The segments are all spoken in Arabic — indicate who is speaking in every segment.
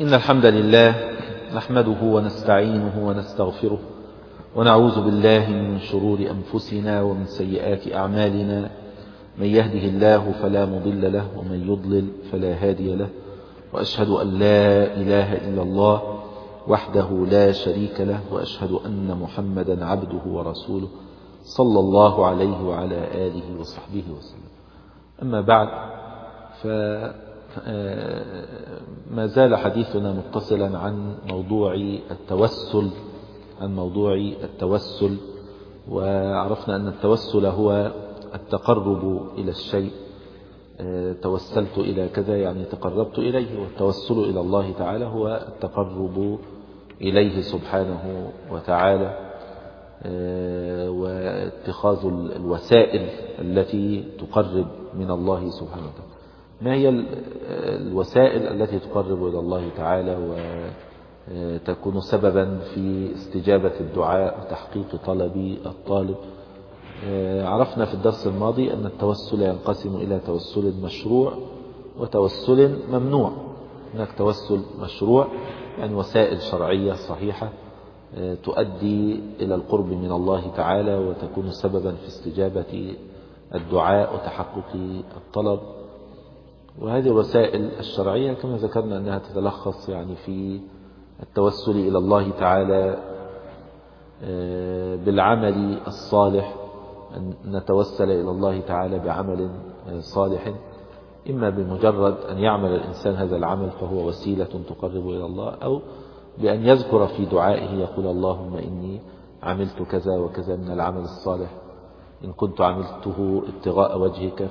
Speaker 1: إن الحمد لله نحمده ونستعينه ونستغفره ونعوذ بالله من شرور أنفسنا ومن سيئات أعمالنا. من يهده الله فلا مضل له ومن يضلل فلا هادي له، وأشهد أن لا إله إلا الله وحده لا شريك له، وأشهد أن محمدا عبده ورسوله صلى الله عليه وعلى آله وصحبه وسلم. أما بعد، ما زال حديثنا متصلا عن موضوع التوسل، وعرفنا أن التوسل هو التقرب إلى الشيء. توسلت إلى كذا يعني تقربت إليه، والتوسل إلى الله تعالى هو التقرب إليه سبحانه وتعالى، واتخاذ الوسائل التي تقرب من الله سبحانه وتعالى. ما هي الوسائل التي تقرب إلى الله تعالى وتكون سببا في استجابة الدعاء وتحقيق طلب الطالب؟ عرفنا في الدرس الماضي أن التوسل ينقسم إلى توسل مشروع وتوسل ممنوع. هناك توسل مشروع يعني وسائل شرعية صحيحة تؤدي إلى القرب من الله تعالى وتكون سببا في استجابة الدعاء وتحقق الطلب. وهذه الوسائل الشرعية كما ذكرنا أنها تتلخص يعني في التوسل إلى الله تعالى بالعمل الصالح، أن نتوسل إلى الله تعالى بعمل صالح، إما بمجرد أن يعمل الإنسان هذا العمل فهو وسيلة تقرب إلى الله، أو بأن يذكر في دعائه يقول اللهم إني عملت كذا وكذا من العمل الصالح، إن كنت عملته ابتغاء وجهك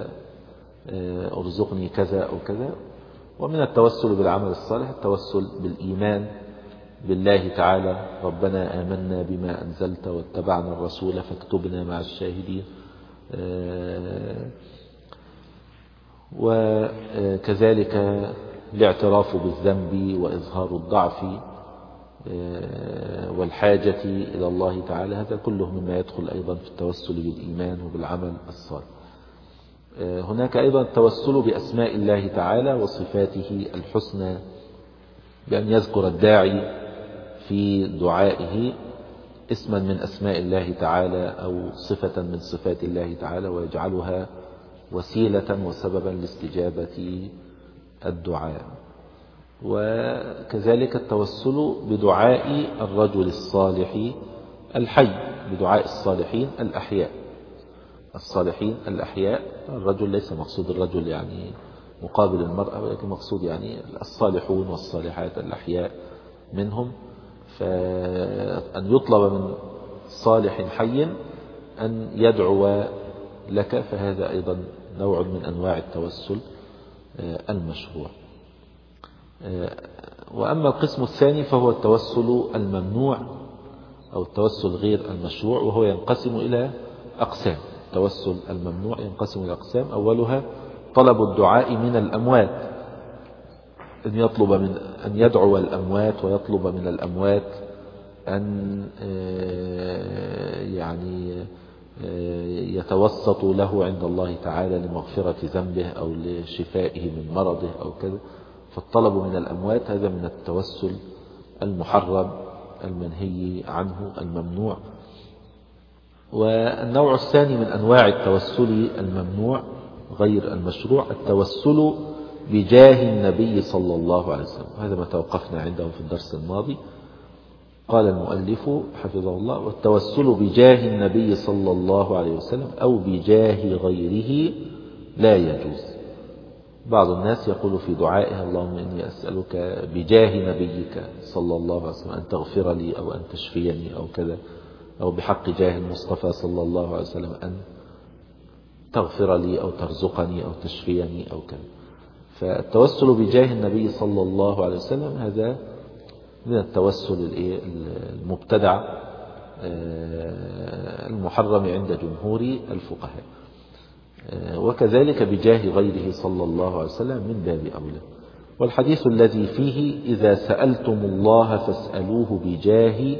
Speaker 1: فأرزقني كذا أو كذا. ومن التوسل بالعمل الصالح التوسل بالإيمان بالله تعالى، ربنا آمنا بما أنزلت واتبعنا الرسول فاكتبنا مع الشاهدين. وكذلك الاعتراف بالذنب وإظهار الضعف والحاجة إلى الله تعالى، هذا كله مما يدخل أيضا في التوسل بالإيمان وبالعمل الصالح. هناك أيضا التوسل بأسماء الله تعالى وصفاته الحسنى، بأن يذكر الداعي في دعائه اسما من أسماء الله تعالى أو صفة من صفات الله تعالى ويجعلها وسيلة وسببا لاستجابة الدعاء. وكذلك التوسل بدعاء الرجل الصالح الحي، بدعاء الصالحين الأحياء. الصالحين الأحياء، الرجل ليس مقصود الرجل يعني مقابل المرأة، ولكن مقصود يعني الصالحون والصالحات الأحياء منهم، فأن يطلب من صالح حي أن يدعو لك، فهذا أيضا نوع من أنواع التوسل المشروع. وأما القسم الثاني فهو التوسل الممنوع أو التوسل غير المشروع، وهو ينقسم إلى أقسام. التوسل الممنوع ينقسم إلى أقسام، أولها طلب الدعاء من الأموات، أن يدعو الأموات ويطلب من الأموات أن يعني يتوسطوا له عند الله تعالى لمغفرة ذنبه أو لشفائه من مرضه أو كذا. فالطلب من الأموات هذا من التوسل المحرم المنهي عنه الممنوع. والنوع الثاني من أنواع التوسل الممنوع غير المشروع التوسل بجاه النبي صلى الله عليه وسلم، هذا ما توقفنا عنده في الدرس الماضي. قال المؤلف حفظه الله: والتوسل بجاه النبي صلى الله عليه وسلم أو بجاه غيره لا يجوز. بعض الناس يقول في دعائها اللهم إني أسألك بجاه نبيك صلى الله عليه وسلم أن تغفر لي أو أن تشفيني أو كذا، أو بحق جاه المصطفى صلى الله عليه وسلم أن تغفر لي أو ترزقني أو تشفيني أو كذا. فالتوسل بجاه النبي صلى الله عليه وسلم هذا من التوسل المبتدع المحرم عند جمهور الفقهاء. وكذلك بجاه غيره صلى الله عليه وسلم من باب أولى. والحديث الذي فيه إذا سألتم الله فاسألوه بجاهي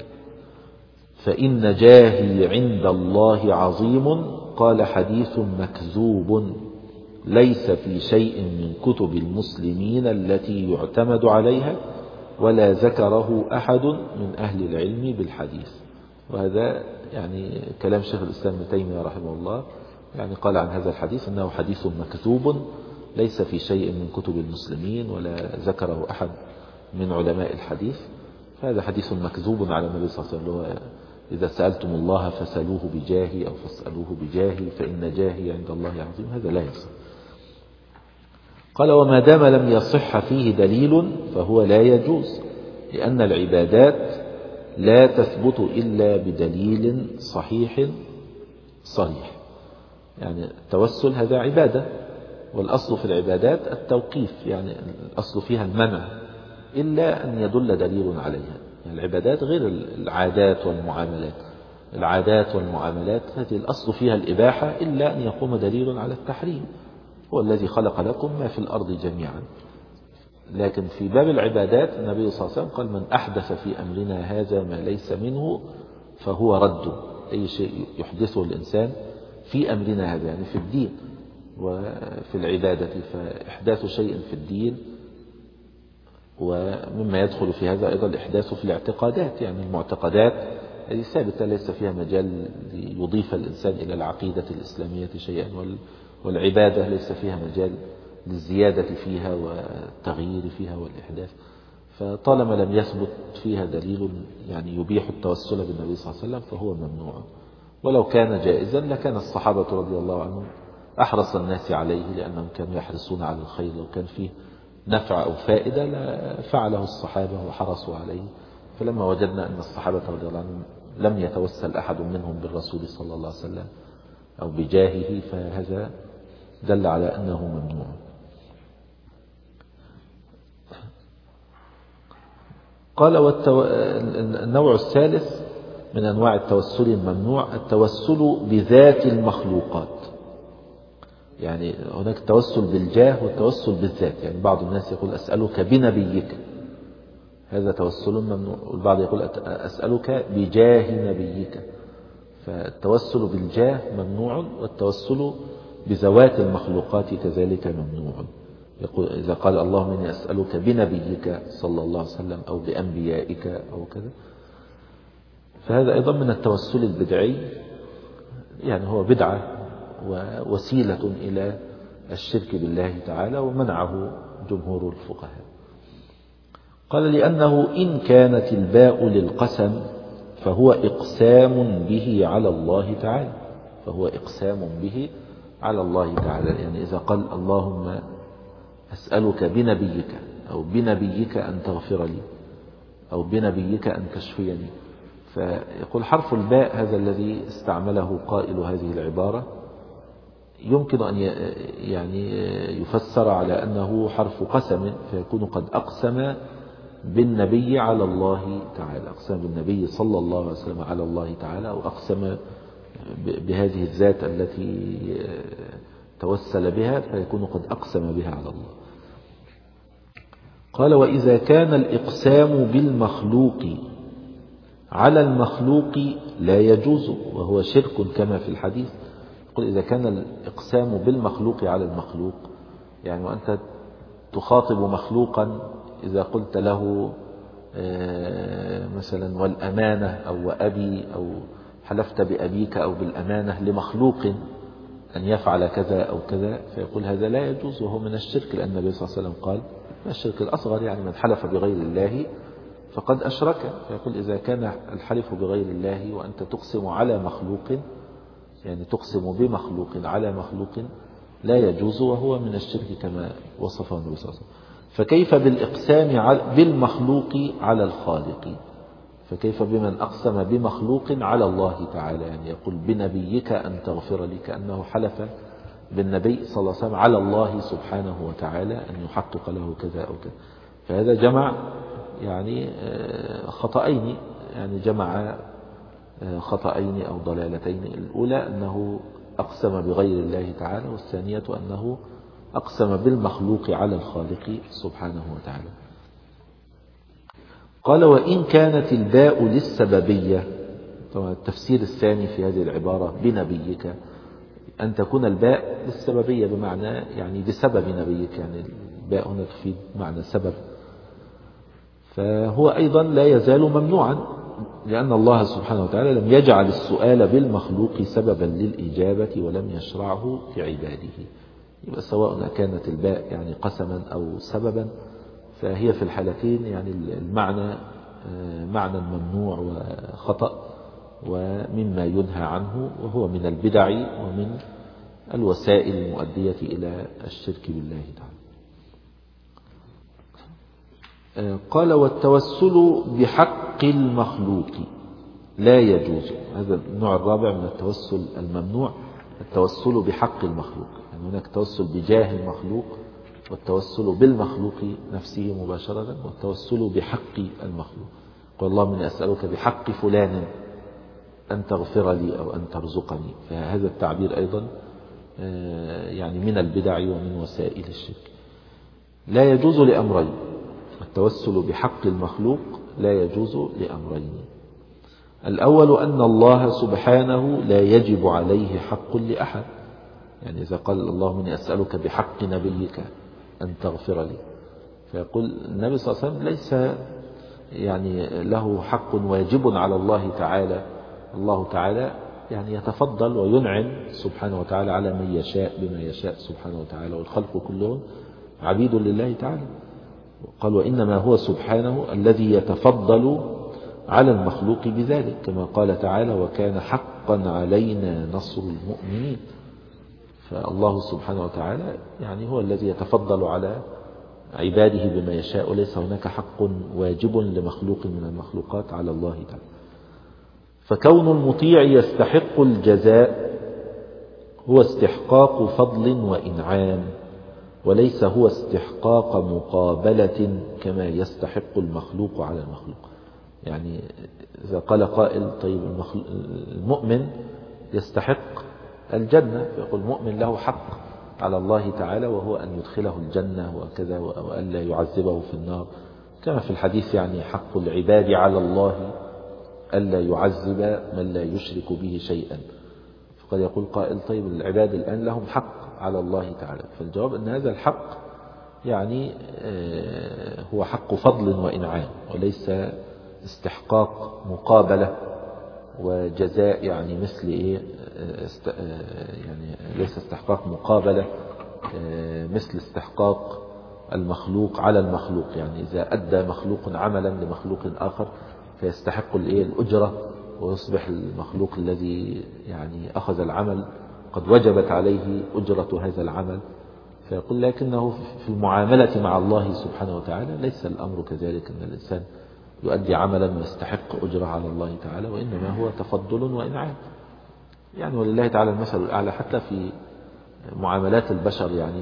Speaker 1: فإن جاهي عند الله عظيم قال حديث مكذوب ليس في شيء من كتب المسلمين التي يعتمد عليها ولا ذكره أحد من أهل العلم بالحديث. وهذا يعني كلام شيخ الإسلام ابن تيمية رحمه الله، يعني قال عن هذا الحديث أنه حديث مكذوب ليس في شيء من كتب المسلمين ولا ذكره أحد من علماء الحديث. فهذا حديث مكذوب على النبي صلى الله عليه وسلم، إذا سألتم الله فسألوه بجاهي أو فاسألوه بجاهي فإن جاهي عند الله عظيم. هذا لا يصح. قال وما دام لم يصح فيه دليل فهو لا يجوز، لأن العبادات لا تثبت إلا بدليل صحيح صريح. يعني التوسل هذا عبادة، والأصل في العبادات التوقيف، يعني الأصل فيها المنع إلا أن يدل دليل عليها. يعني العبادات غير العادات والمعاملات. العادات والمعاملات هذه الأصل فيها الإباحة إلا أن يقوم دليل على التحريم. هو الذي خلق لكم ما في الأرض جميعا. لكن في باب العبادات النبي صلى الله عليه وسلم قال من أحدث في أمرنا هذا ما ليس منه فهو رد. أي شيء يحدثه الإنسان في أمرنا هذا يعني في الدين وفي العبادة، فإحداث شيء في الدين. ومما يدخل في هذا أيضا الإحداث في الاعتقادات، يعني المعتقدات هذه ثابتة ليس فيها مجال ليضيف الإنسان إلى العقيدة الإسلامية شيئا، والعبادة ليس فيها مجال للزيادة فيها والتغيير فيها والإحداث. فطالما لم يثبت فيها دليل يعني يبيح التوسل بالنبي صلى الله عليه وسلم فهو ممنوع. ولو كان جائزا لكان الصحابة رضي الله عنهم أحرص الناس عليه، لأنهم كانوا يحرصون على الخير. لو كان فيه نفع أو فائدة لفعله الصحابة وحرصوا عليه. فلما وجدنا أن الصحابة رضي الله عنهم لم يتوسل أحد منهم بالرسول صلى الله عليه وسلم أو بجاهه فهذا دل على أنه ممنوع. قال النوع الثالث من أنواع التوسل الممنوع التوسل بذات المخلوقات. يعني هناك التوسل بالجاه والتوسل بالذات. يعني بعض الناس يقول أسألك بنبيك، هذا توسل ممنوع. والبعض يقول أسألك بجاه نبيك. فالتوسل بالجاه ممنوع، والتوسل بذوات المخلوقات كذلك ممنوع. يقول إذا قال اللهم إني أسألك بنبيك صلى الله عليه وسلم أو بأنبيائك أو كذا، فهذا أيضا من التوسل البدعي. يعني هو بدعة ووسيلة إلى الشرك بالله تعالى، ومنعه جمهور الفقهاء. قال لأنه إن كانت الباء للقسم فهو إقسام به على الله تعالى. فهو إقسام به على الله تعالى. يعني إذا قال اللهم أسألك بنبيك أو بنبيك أن تغفر لي أو بنبيك أن تشفيني، فيقول حرف الباء هذا الذي استعمله قائل هذه العبارة يمكن أن يعني يفسر على أنه حرف قسم، فيكون قد أقسم بالنبي على الله تعالى، أقسم بالنبي صلى الله عليه وسلم على الله تعالى، أو أقسم بهذه الذات التي توسل بها فيكون قد أقسم بها على الله. قال وإذا كان الإقسام بالمخلوق على المخلوق لا يجوز وهو شرك كما في الحديث. يقول إذا كان الإقسام بالمخلوق على المخلوق، يعني وأنت تخاطب مخلوقا إذا قلت له مثلا والأمانة أو وأبي، أو حلفت بأبيك أو بالأمانة لمخلوق أن يفعل كذا أو كذا، فيقول هذا لا يجوز وهو من الشرك، لأن النبي صلى الله عليه وسلم قال الشرك الأصغر يعني من حلف بغير الله فقد أشرك. فيقول إذا كان الحلف بغير الله وأنت تقسم على مخلوق، يعني تقسم بمخلوق على مخلوق، لا يجوز وهو من الشرك كما وصفه النبي صلى الله عليه وسلم. فكيف بالإقسام بالمخلوق على الخالق؟ فكيف بمن أقسم بمخلوق على الله تعالى؟ يعني يقول بنبيك أن تغفر لي، كأنه حلف بالنبي صلى الله عليه وسلم على الله سبحانه وتعالى أن يحقق له كذا أو كذا. فهذا جمع يعني خطأين، يعني جمع خطأين أو ضلالتين. الأولى أنه أقسم بغير الله تعالى، والثانية أنه أقسم بالمخلوق على الخالق سبحانه وتعالى. قال وإن كانت الباء للسببية، طبعا التفسير الثاني في هذه العبارة بنبيك، أن تكون الباء للسببية بمعنى يعني بسبب نبيك، يعني الباء هنا تفيد معنى سبب. فهو أيضا لا يزال ممنوعا، لأن الله سبحانه وتعالى لم يجعل السؤال بالمخلوق سببا للإجابة ولم يشرعه في عباده. يبقى سواء كانت الباء يعني قسما أو سببا، فهي في الحالتين يعني المعنى معنى ممنوع وخطأ ومما ينهى عنه، وهو من البدع ومن الوسائل المؤدية إلى الشرك بالله تعالى. قال والتوسل بحق المخلوق لا يجوز. هذا النوع الرابع من التوسل الممنوع، التوسل بحق المخلوق. يعني هناك توسل بجاه المخلوق، والتوسل بالمخلوق نفسه مباشرة، والتوسل بحق المخلوق. قال اللهم إني أسألك بحق فلان أن تغفر لي أو أن ترزقني. فهذا التعبير أيضا يعني من البدع ومن وسائل الشرك. لا يجوز لأمرين، التوسل بحق المخلوق لا يجوز لأمرين. الأول أن الله سبحانه لا يجب عليه حق لأحد. يعني إذا قال اللهم إني أسألك بحق نبيك أن تغفر لي، فيقول النبي صلى الله عليه وسلم ليس يعني له حق واجب على الله تعالى. الله تعالى يعني يتفضل وينعم سبحانه وتعالى على من يشاء بما يشاء سبحانه وتعالى، والخلق كلهم عبيد لله تعالى. قال وإنما هو سبحانه الذي يتفضل على المخلوق بذلك، كما قال تعالى وكان حقا علينا نصر المؤمنين. فالله سبحانه وتعالى يعني هو الذي يتفضل على عباده بما يشاء، وليس هناك حق واجب لمخلوق من المخلوقات على الله تعالى. فكون المطيع يستحق الجزاء هو استحقاق فضل وإنعام، وليس هو استحقاق مقابلة كما يستحق المخلوق على المخلوق. يعني إذا قال قائل طيب المؤمن يستحق الجنة، فيقول المؤمن له حق على الله تعالى، وهو أن يدخله الجنة وكذا، وأن لا يعذبه في النار، كما في الحديث يعني حق العباد على الله ألا يعذب من لا يشرك به شيئا. فقد يقول قائل طيب العباد الآن لهم حق على الله تعالى، فالجواب أن هذا الحق يعني هو حق فضل وإنعام، وليس استحقاق مقابلة وجزاء، يعني مثل إيه يعني ليس استحقاق مقابلة مثل استحقاق المخلوق على المخلوق. يعني إذا أدى مخلوق عملا لمخلوق آخر فيستحق الأجرة، ويصبح المخلوق الذي يعني أخذ العمل قد وجبت عليه أجرة هذا العمل. فيقول لكنه في المعاملة مع الله سبحانه وتعالى ليس الأمر كذلك، أن الإنسان يؤدي عملا ويستحق أجرة على الله تعالى، وإنما هو تفضل وإنعام. يعني ولله تعالى المثل الأعلى حتى في معاملات البشر، يعني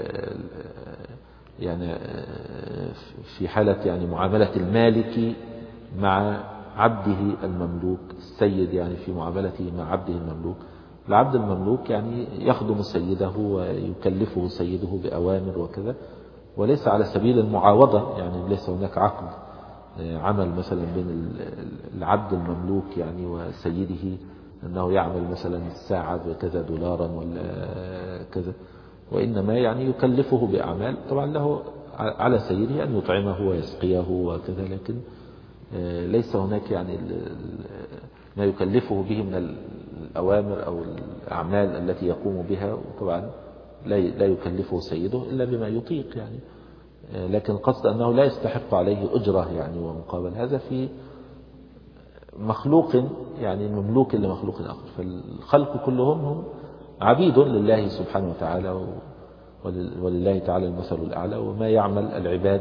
Speaker 1: في حالة يعني معاملة المالك مع عبده المملوك، السيد يعني في معاملته مع عبده المملوك. العبد المملوك يعني يخدم سيده ويكلفه سيده بأوامر وكذا، وليس على سبيل المعاوضة. يعني ليس هناك عقد عمل مثلا بين العبد المملوك يعني وسيده أنه يعمل مثلا الساعة بكذا دولارا ولا كذا، وإنما يعني يكلفه بأعمال طبعا له على سيده أن يطعمه ويسقيه وكذا، لكن ليس هناك يعني ما يكلفه به من الأوامر أو الأعمال التي يقوم بها، وطبعا لا يكلفه سيده إلا بما يطيق يعني. لكن قصد أنه لا يستحق عليه أجرة يعني ومقابل. هذا في مخلوق يعني مملوك لمخلوق آخر. فالخلق كلهم هم عبيد لله سبحانه وتعالى، ولله تعالى المثل الأعلى. وما يعمل العباد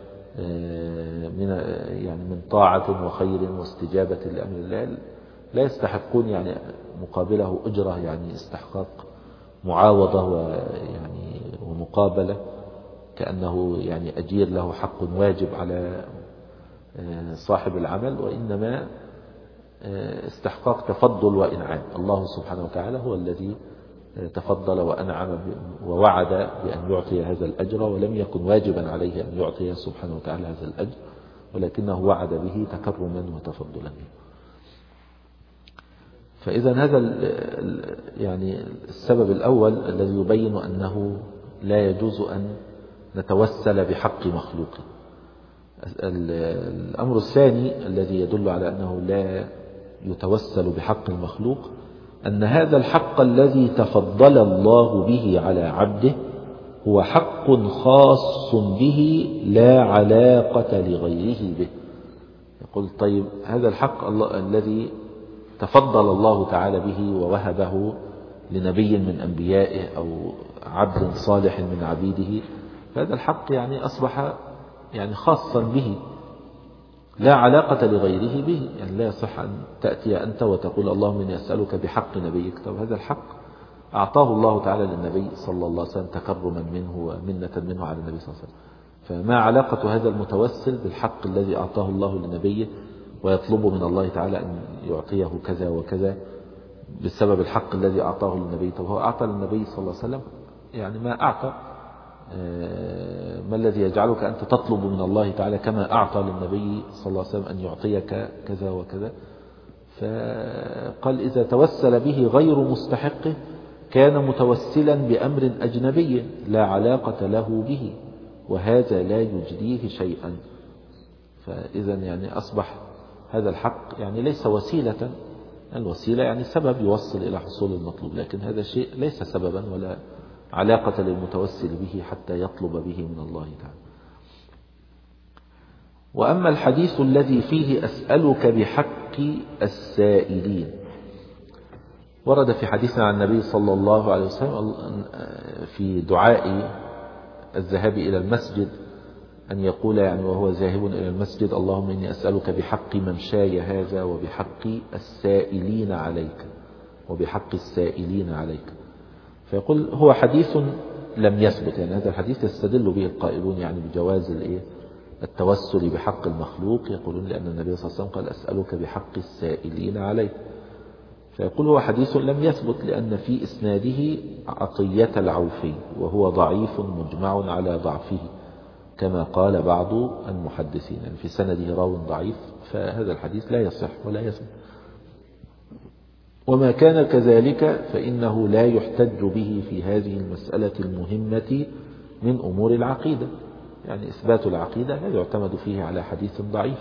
Speaker 1: من طاعة وخير واستجابة لأمر الله لا يستحقون يعني مقابله أجرة، يعني استحقاق معاوضة ويعني ومقابلة، كأنه يعني أجير له حق واجب على صاحب العمل، وإنما استحقاق تفضل وإنعام. الله سبحانه وتعالى هو الذي تفضل وأنعم ووعد بأن يعطي هذا الأجر، ولم يكن واجبا عليه أن يعطي سبحانه وتعالى هذا الأجر، ولكنه وعد به تكرما وتفضلا. فإذا هذا يعني السبب الأول الذي يبين أنه لا يجوز أن نتوسل بحق مخلوق. الأمر الثاني الذي يدل على أنه لا يتوسل بحق المخلوق أن هذا الحق الذي تفضل الله به على عبده هو حق خاص به لا علاقة لغيره به. يقول طيب هذا الحق الذي تفضل الله تعالى به ووهبه لنبي من أنبيائه أو عبد صالح من عبيده، فهذا الحق يعني أصبح يعني خاصا به لا علاقة لغيره به. يعني لا يصح أن تأتي أنت وتقول اللهم إني أسألك بحق نبيك. طب هذا الحق أعطاه الله تعالى للنبي صلى الله عليه وسلم تكرما منه ومنة منه على النبي صلى الله عليه وسلم، فما علاقة هذا المتوسل بالحق الذي أعطاه الله لنبيه ويطلب من الله تعالى أن يعطيه كذا وكذا بسبب الحق الذي أعطاه للنبي؟ طب هو أعطى للنبي صلى الله عليه وسلم يعني ما أعطى، ما الذي يجعلك أنت تطلب من الله تعالى كما أعطى للنبي صلى الله عليه وسلم أن يعطيك كذا وكذا؟ فقال إذا توسل به غير مستحقه كان متوسلا بأمر أجنبي لا علاقة له به، وهذا لا يجديه شيئا. فإذا يعني أصبح هذا الحق يعني ليس وسيلة، الوسيلة يعني سبب يوصل إلى حصول المطلوب، لكن هذا شيء ليس سببا ولا علاقة للمتوسل به حتى يطلب به من الله تعالى. وأما الحديث الذي فيه أسألك بحق السائلين، ورد في حديثنا عن النبي صلى الله عليه وسلم في دعاء الذهاب إلى المسجد أن يقول يعني وهو ذاهب إلى المسجد اللهم إني أسألك بحق ممشاي هذا وبحق السائلين عليك وبحق السائلين عليك. فيقول هو حديث لم يثبت، يعني هذا الحديث يستدل به القائلون يعني بجواز التوسل بحق المخلوق، يقولون لأن النبي صلى الله عليه وسلم قال أسألك بحق السائلين عليك. فيقول هو حديث لم يثبت لأن في إسناده عطية العوفي وهو ضعيف مجمع على ضعفه كما قال بعض المحدثين، يعني في سنده راو ضعيف، فهذا الحديث لا يصح ولا يثبت. وما كان كذلك فإنه لا يحتج به في هذه المسألة المهمة من أمور العقيدة، يعني إثبات العقيدة لا يعتمد فيه على حديث ضعيف.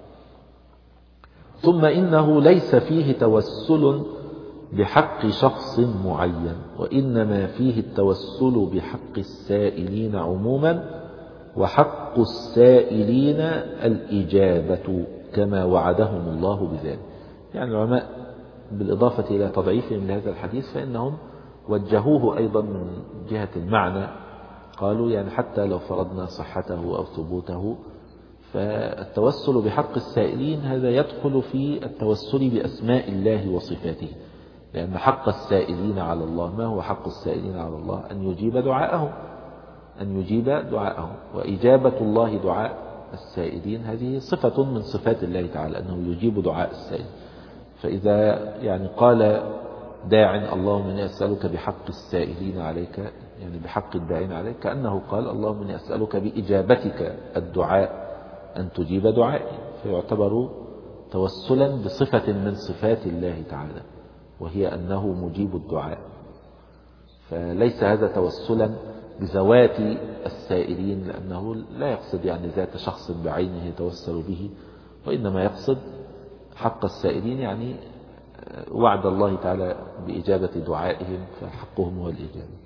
Speaker 1: ثم إنه ليس فيه توسل بحق شخص معين، وإنما فيه التوسل بحق السائلين عموما، وحق السائلين الإجابة كما وعدهم الله بذلك. يعني العلماء بالإضافة إلى تضعيفهم لهذا الحديث فإنهم وجهوه أيضا من جهة المعنى، قالوا يعني حتى لو فرضنا صحته أو ثبوته فالتوسل بحق السائلين هذا يدخل في التوسل بأسماء الله وصفاته، لأن حق السائلين على الله، ما هو حق السائلين على الله؟ أن يجيب دعاءهم، أن يجيب دعاءهم، وإجابة الله دعاء السائلين هذه صفة من صفات الله تعالى أنه يجيب دعاء السائل. فإذا يعني قال داع اللهم إني أسألك بحق السائلين عليك، يعني بحق الداعين عليك، كأنه قال اللهم إني أسألك بإجابتك الدعاء أن تجيب دعائي، فيعتبر توسلا بصفة من صفات الله تعالى وهي أنه مجيب الدعاء. فليس هذا توسلا بذوات السائلين، لأنه لا يقصد يعني ذات شخص بعينه يتوسل به، وإنما يقصد حق السائلين يعني وعد الله تعالى بإجابة دعائهم، فحقهم هو الإجابة.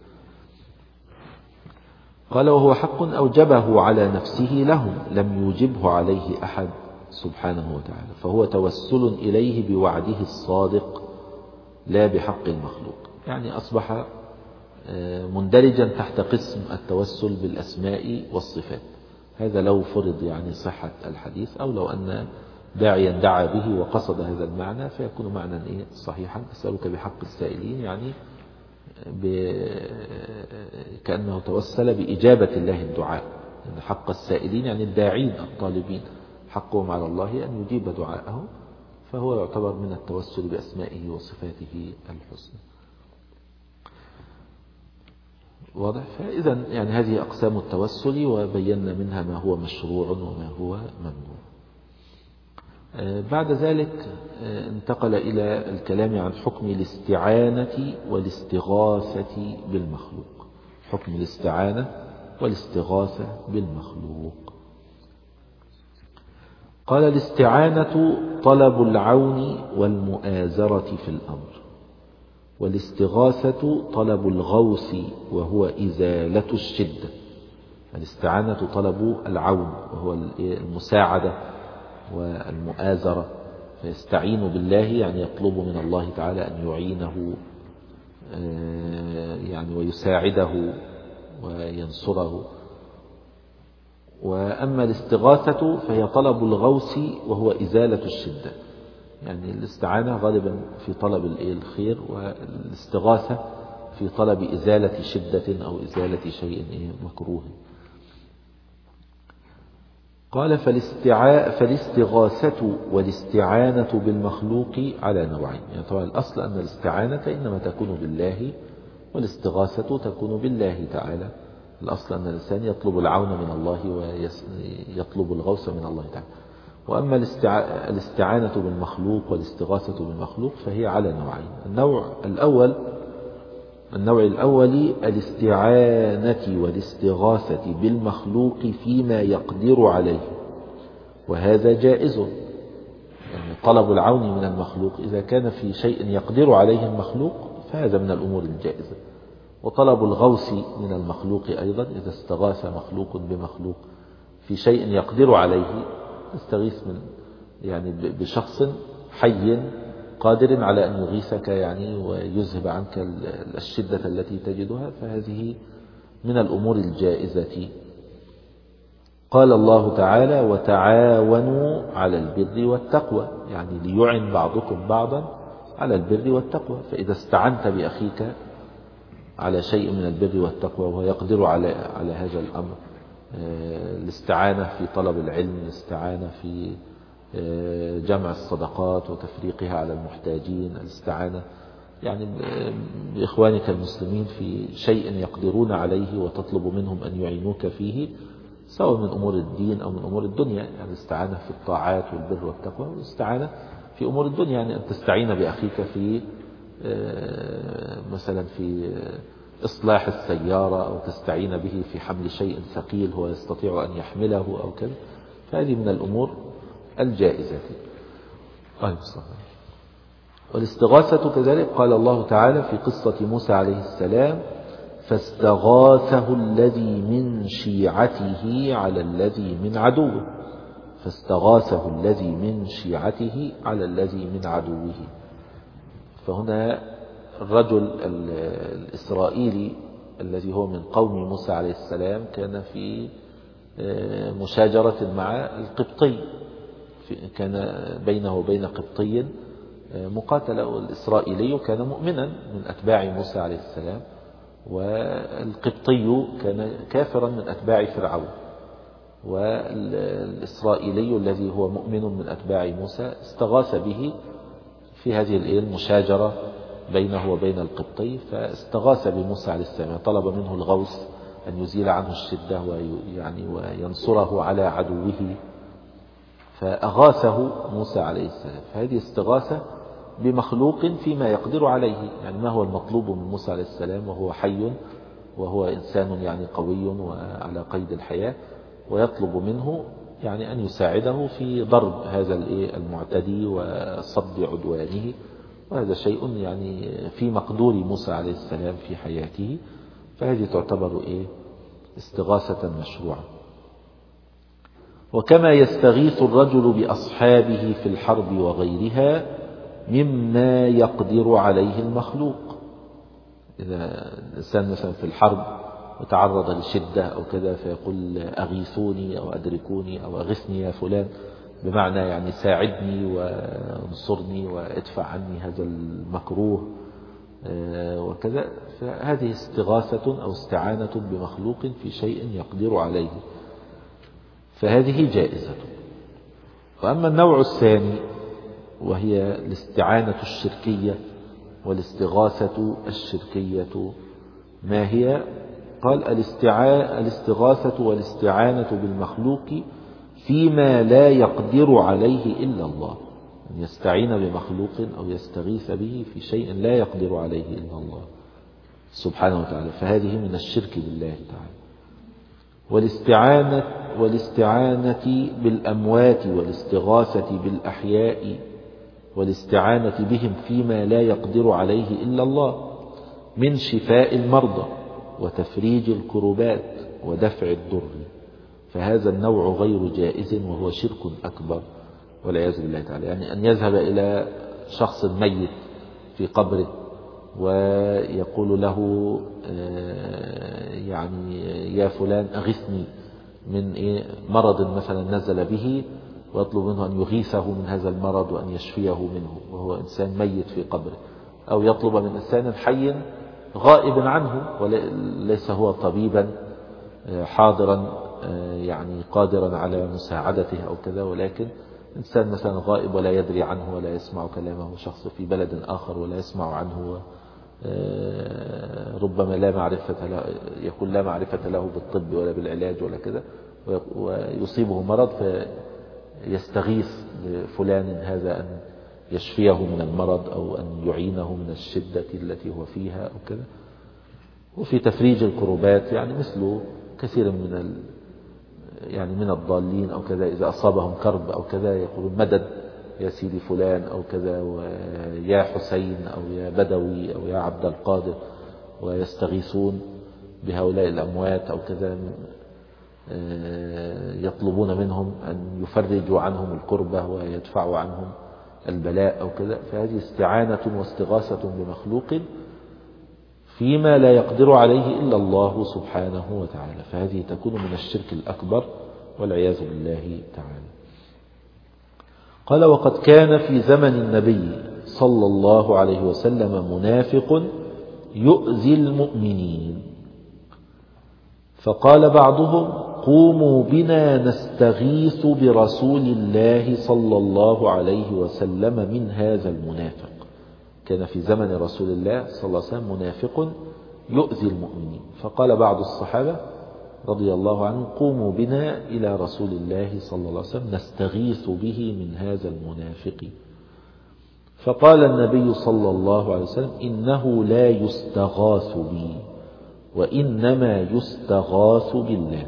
Speaker 1: قال وهو حق أوجبه على نفسه لهم لم يوجبه عليه أحد سبحانه وتعالى، فهو توسل إليه بوعده الصادق لا بحق المخلوق. يعني أصبح مندرجا تحت قسم التوسل بالأسماء والصفات. هذا لو فرض يعني صحة الحديث، أو لو أن داعيا دعا به وقصد هذا المعنى فيكون معنى صحيحا. أسألك بحق السائلين يعني كأنه توسل بإجابة الله الدعاء، يعني حق السائلين يعني الداعين الطالبين حقهم على الله أن يجيب دعاءه، فهو يعتبر من التوسل بأسمائه وصفاته الحسنى. واضح؟ فإذا يعني هذه أقسام التوسل وبينا منها ما هو مشروع وما هو ممنوع. بعد ذلك انتقل إلى الكلام عن حكم الاستعانة والاستغاثة بالمخلوق. حكم الاستعانة والاستغاثة بالمخلوق. قال: الاستعانة طلب العون والمؤازرة في الأمر، والاستغاثة طلب الغوث وهو إزالة الشدة. الاستعانة طلب العون وهو المساعدة والمؤازرة، فيستعين بالله يعني يطلب من الله تعالى أن يعينه يعني ويساعده وينصره. وأما الاستغاثة فهي طلب الغوث وهو إزالة الشدة. يعني الاستعانة غالبا في طلب الخير، والاستغاثة في طلب إزالة شدة أو إزالة شيء مكروه. قال: فالاستغاثة والاستعانة بالمخلوق على نوعين. يعني طبعا الأصل أن الاستعانة إنما تكون بالله، والاستغاثة تكون بالله تعالى. الأصل أن الإنسان يطلب العون من الله ويطلب الغوث من الله تعالى. وأما الاستعانة بالمخلوق والاستغاثة بالمخلوق فهي على نوعين. النوع الأول الاستعانة والاستغاثة بالمخلوق فيما يقدر عليه، وهذا جائز. يعني طلب العون من المخلوق إذا كان في شيء يقدر عليه المخلوق فهذا من الأمور الجائزة. وطلب الغوث من المخلوق أيضا إذا استغاث مخلوق بمخلوق في شيء يقدر عليه، استغيث يعني بشخص حي قادر على أن يغيثك يعني ويذهب عنك الشدة التي تجدها، فهذه من الأمور الجائزة. قال الله تعالى: وتعاونوا على البر والتقوى، يعني ليعن بعضكم بعضا على البر والتقوى. فإذا استعنت بأخيك على شيء من البر والتقوى وهو يقدر على هذا الأمر، الاستعانة في طلب العلم، الاستعانة في جمع الصدقات وتفريقها على المحتاجين، الاستعانة يعني بإخوانك المسلمين في شيء يقدرون عليه وتطلب منهم أن يعينوك فيه، سواء من أمور الدين أو من أمور الدنيا. يعني الاستعانة في الطاعات والبر والتقوى، والاستعانة في أمور الدنيا يعني أن تستعين بأخيك في مثلا في إصلاح السيارة، أو تستعين به في حمل شيء ثقيل هو يستطيع أن يحمله أو كذا، فهذه من الأمور الجائزة. والاستغاثة كذلك قال الله تعالى في قصة موسى عليه السلام: فاستغاثه الذي من شيعته على الذي من عدوه. فاستغاثه الذي من شيعته على الذي من عدوه. فهنا الرجل الإسرائيلي الذي هو من قوم موسى عليه السلام كان في مشاجرة مع القبطي، كان بينه وبين قبطي مقاتلة، والإسرائيلي كان مؤمنا من أتباع موسى عليه السلام، والقبطي كان كافرا من أتباع فرعون. والإسرائيلي الذي هو مؤمن من أتباع موسى استغاث به في هذه المشاجرة بينه وبين القبطي، فاستغاث بموسى عليه السلام، طلب منه الغوث أن يزيل عنه الشدة وينصره على عدوه، فأغاثه موسى عليه السلام. فهذه استغاثة بمخلوق فيما يقدر عليه. يعني ما هو المطلوب من موسى عليه السلام وهو حي وهو إنسان يعني قوي وعلى قيد الحياة، ويطلب منه يعني أن يساعده في ضرب هذا المعتدي وصد عدوانه، وهذا شيء يعني في مقدور موسى عليه السلام في حياته، فهذه تعتبر استغاثة مشروعة. وكما يستغيث الرجل بأصحابه في الحرب وغيرها مما يقدر عليه المخلوق. إذا الإنسان مثلا في الحرب وتعرض لشدة أو كذا فيقول أغيثوني أو أدركوني أو أغثني يا فلان، بمعنى يعني ساعدني وانصرني وادفع عني هذا المكروه وكذا. فهذه استغاثة أو استعانة بمخلوق في شيء يقدر عليه، فهذه جائزة. وأما النوع الثاني وهي الاستعانة الشركية والاستغاثة الشركية، ما هي؟ قال: الاستغاثة والاستعانة بالمخلوق فيما لا يقدر عليه إلا الله، أن يستعين بمخلوق أو يستغيث به في شيء لا يقدر عليه إلا الله سبحانه وتعالى، فهذه من الشرك بالله تعالى. والاستعانة بالأموات والاستغاثة بالأحياء والاستعانة بهم فيما لا يقدر عليه إلا الله من شفاء المرضى وتفريج الكربات ودفع الضر، فهذا النوع غير جائز وهو شرك أكبر والعياذ بالله تعالى. يعني أن يذهب إلى شخص ميت في قبره ويقول له يعني يا فلان أغثني من مرض مثلا نزل به، ويطلب منه أن يغيثه من هذا المرض وأن يشفيه منه وهو إنسان ميت في قبره، أو يطلب من إنسان حي غائب عنه وليس هو طبيبا حاضرا يعني قادرا على مساعدته أو كذا، ولكن إنسان مثلا غائب ولا يدري عنه ولا يسمع كلامه، شخص في بلد آخر ولا يسمع عنه، ربما لا معرفة له، يكون لا معرفة له بالطب ولا بالعلاج ولا كذا، ويصيبه مرض فيستغيث بفلان هذا أن يشفيه من المرض أو أن يعينه من الشدة التي هو فيها أو كذا. وفي تفريج الكربات يعني مثل كثير من الضالين أو كذا، إذا أصابهم كرب أو كذا يقولون مدد يا سيدي فلان أو كذا، ويا حسين أو يا بدوي أو يا عبد القادر، ويستغيثون بهؤلاء الأموات أو كذا، يطلبون منهم أن يفرجوا عنهم الكربة ويدفعوا عنهم البلاء أو كذا. فهذه استعانة واستغاثة بمخلوق فيما لا يقدر عليه إلا الله سبحانه وتعالى، فهذه تكون من الشرك الأكبر والعياذ بالله تعالى. قال وقد كان في زمن النبي صلى الله عليه وسلم منافق يؤذي المؤمنين، فقال بعضهم قوموا بنا نستغيث برسول الله صلى الله عليه وسلم من هذا المنافق. كان في زمن رسول الله صلى الله عليه وسلم منافق يؤذي المؤمنين، فقال بعض الصحابة رضي الله عنهم قوموا بنا إلى رسول الله صلى الله عليه وسلم نستغيث به من هذا المنافق. فقال النبي صلى الله عليه وسلم إنه لا يستغاث بي وإنما يستغاث بالله.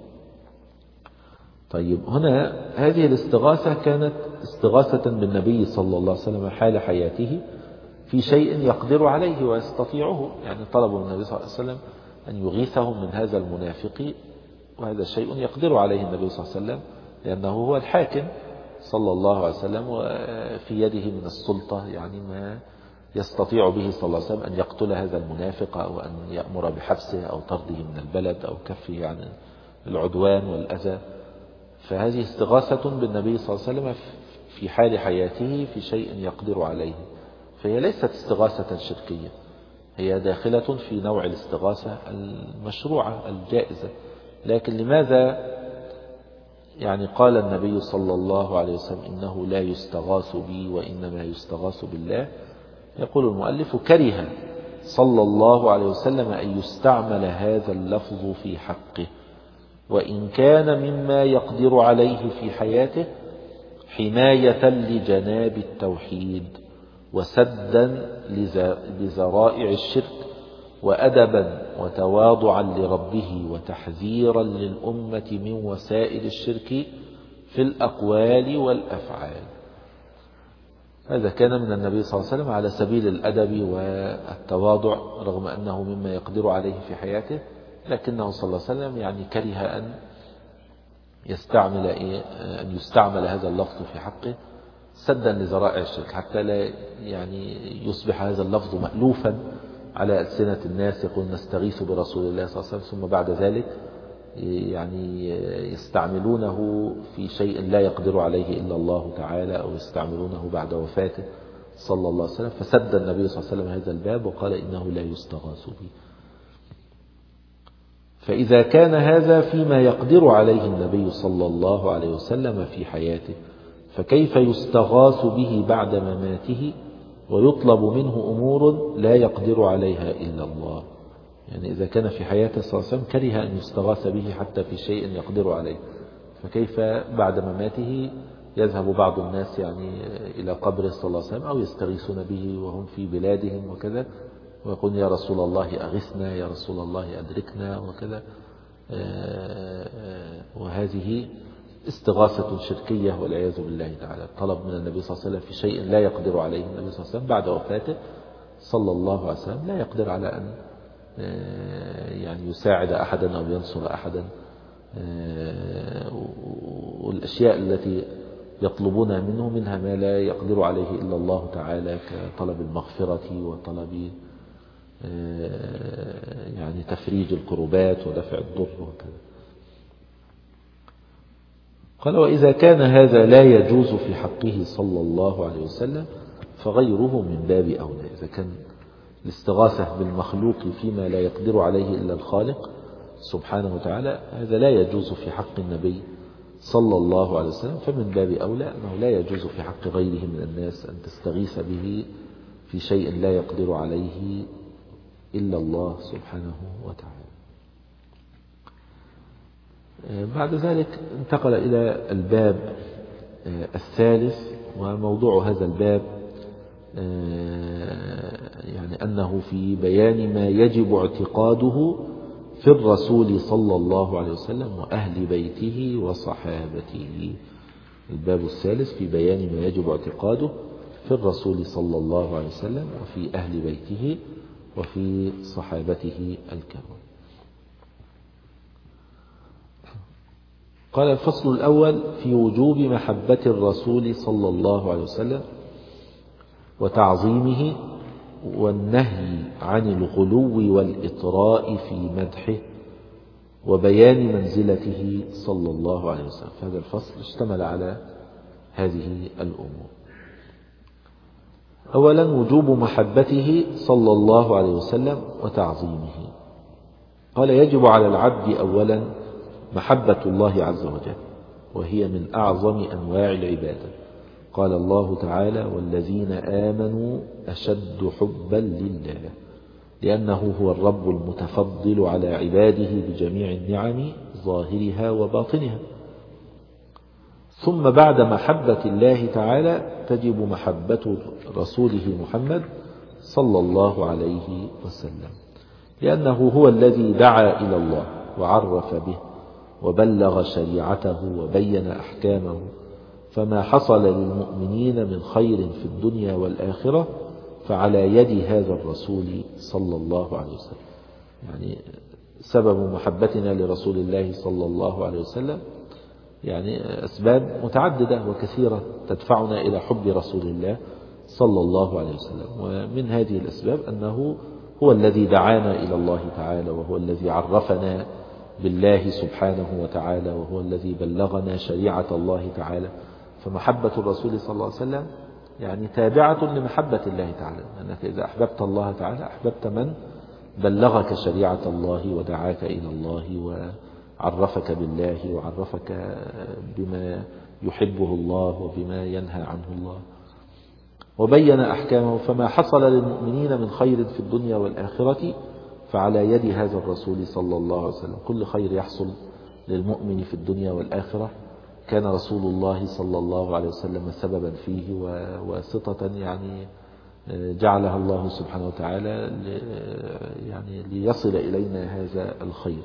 Speaker 1: طيب هنا هذه الاستغاثة كانت استغاثة بالنبي صلى الله عليه وسلم حال حياته في شيء يقدر عليه ويستطيعه، يعني طلبوا من النبي صلى الله عليه وسلم أن يغيثهم من هذا المنافق، وهذا شيء يقدر عليه النبي صلى الله عليه وسلم لأنه هو الحاكم صلى الله عليه وسلم، وفي يده من السلطة يعني ما يستطيع به صلى الله عليه وسلم أن يقتل هذا المنافق أو أن يأمر بحبسه أو طرده من البلد أو كفه عن العدوان والأذى. فهذه استغاثة بالنبي صلى الله عليه وسلم في حال حياته في شيء يقدر عليه، فهي ليست استغاثة شركية، هي داخلة في نوع الاستغاثة المشروعة الجائزة. لكن لماذا يعني قال النبي صلى الله عليه وسلم إنه لا يستغاث بي وإنما يستغاث بالله؟ يقول المؤلف كره صلى الله عليه وسلم أن يستعمل هذا اللفظ في حقه، وإن كان مما يقدر عليه في حياته حماية لجناب التوحيد وسدا لذرائع الشرك وأدبا وتواضعا لربه وتحذيرا للأمة من وسائل الشرك في الأقوال والأفعال. هذا كان من النبي صلى الله عليه وسلم على سبيل الأدب والتواضع رغم أنه مما يقدر عليه في حياته، لكنه صلى الله عليه وسلم يعني كره أن يستعمل هذا اللفظ في حقه سدا لذرائع الشرك، حتى لا يعني يصبح هذا اللفظ مألوفا على ألسنة الناس، يقول نستغيث برسول الله صلى الله عليه وسلم، ثم بعد ذلك يعني يستعملونه في شيء لا يقدر عليه إلا الله تعالى، أو يستعملونه بعد وفاته صلى الله عليه وسلم. فسد النبي صلى الله عليه وسلم هذا الباب وقال إنه لا يستغاث به. فإذا كان هذا فيما يقدر عليه النبي صلى الله عليه وسلم في حياته، فكيف يستغاث به بعد مماته ويطلب منه أمور لا يقدر عليها إلا الله؟ يعني إذا كان في حياته صلى الله عليه وسلم كره أن يستغاث به حتى في شيء يقدر عليه، فكيف بعد مماته يذهب بعض الناس يعني إلى قبره صلى الله عليه وسلم أو يستغيثون به وهم في بلادهم وكذا، ويقول يا رسول الله أغثنا، يا رسول الله أدركنا وكذا. وهذه استغاثة شركية والعياذ بالله تعالى. طلب من النبي صلى الله عليه وسلم في شيء لا يقدر عليه النبي صلى الله عليه وسلم بعد وفاته صلى الله عليه وسلم، لا يقدر على أن يعني يساعد أحدا أو ينصر أحدا. والأشياء التي يطلبونها منه منها ما لا يقدر عليه إلا الله تعالى، كطلب المغفرة وطلب يعني تفريج الكربات ودفع الضر وكذا. قال وإذا كان هذا لا يجوز في حقه صلى الله عليه وسلم فغيره من باب أولى. إذا كان الاستغاثة بالمخلوق فيما لا يقدر عليه إلا الخالق سبحانه وتعالى هذا لا يجوز في حق النبي صلى الله عليه وسلم، فمن باب أولى أنه لا يجوز في حق غيره من الناس أن تستغيث به في شيء لا يقدر عليه إلا الله سبحانه وتعالى. بعد ذلك انتقل إلى الباب الثالث، وموضوع هذا الباب يعني أنه في بيان ما يجب اعتقاده في الرسول صلى الله عليه وسلم وأهل بيته وصحابته. الباب الثالث في بيان ما يجب اعتقاده في الرسول صلى الله عليه وسلم وفي أهل بيته وفي صحابته الكرام. قال الفصل الأول في وجوب محبة الرسول صلى الله عليه وسلم وتعظيمه والنهي عن الغلو والإطراء في مدحه وبيان منزلته صلى الله عليه وسلم. فهذا الفصل اشتمل على هذه الأمور. أولا وجوب محبته صلى الله عليه وسلم وتعظيمه. قال يجب على العبد أولا محبة الله عز وجل، وهي من أعظم أنواع العبادة. قال الله تعالى والذين آمنوا أشد حبا لله، لأنه هو الرب المتفضل على عباده بجميع النعم ظاهرها وباطنها. ثم بعد محبة الله تعالى تجب محبة رسوله محمد صلى الله عليه وسلم، لأنه هو الذي دعا إلى الله وعرف به وبلغ شريعته وبين أحكامه، فما حصل للمؤمنين من خير في الدنيا والآخرة فعلى يد هذا الرسول صلى الله عليه وسلم. يعني سبب محبتنا لرسول الله صلى الله عليه وسلم يعني أسباب متعددة وكثيرة تدفعنا إلى حب رسول الله صلى الله عليه وسلم، ومن هذه الأسباب أنه هو الذي دعانا إلى الله تعالى، وهو الذي عرفنا بالله سبحانه وتعالى، وهو الذي بلغنا شريعة الله تعالى. فمحبة الرسول صلى الله عليه وسلم يعني تابعة لمحبة الله تعالى، أنك إذا أحببت الله تعالى أحببت من بلغك شريعة الله ودعاك إلى الله وعرفك بالله وعرفك بما يحبه الله وبما ينهى عنه الله وبين أحكامه. فما حصل للمؤمنين من خير في الدنيا والآخرة فعلى يد هذا الرسول صلى الله عليه وسلم. كل خير يحصل للمؤمن في الدنيا والآخرة كان رسول الله صلى الله عليه وسلم سببا فيه وواسطة يعني جعلها الله سبحانه وتعالى يعني ليصل إلينا هذا الخير.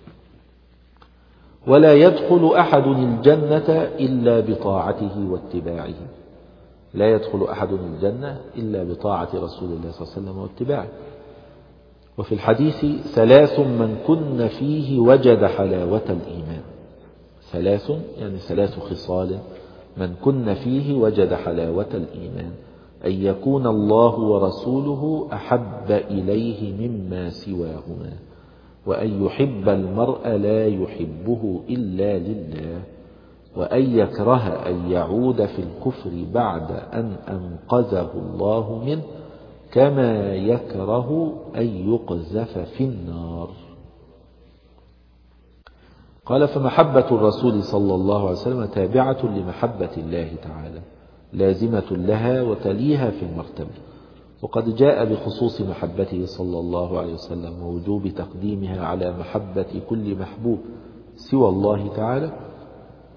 Speaker 1: ولا يدخل أحد الجنة إلا بطاعته واتباعه. لا يدخل أحد الجنة إلا بطاعة رسول الله صلى الله عليه وسلم واتباعه. وفي الحديث ثلاث من كن فيه وجد حلاوة الإيمان. ثلاث يعني ثلاث خصال من كن فيه وجد حلاوة الإيمان: أن يكون الله ورسوله أحب إليه مما سواهما، وأن يحب المرء لا يحبه إلا لله، وأن يكره أن يعود في الكفر بعد أن أنقذه الله منه، كما يكره أن يقذف في النار. قال فمحبة الرسول صلى الله عليه وسلم تابعة لمحبة الله تعالى، لازمة لها وتليها في المرتبة. وقد جاء بخصوص محبته صلى الله عليه وسلم ووجوب تقديمها على محبة كل محبوب سوى الله تعالى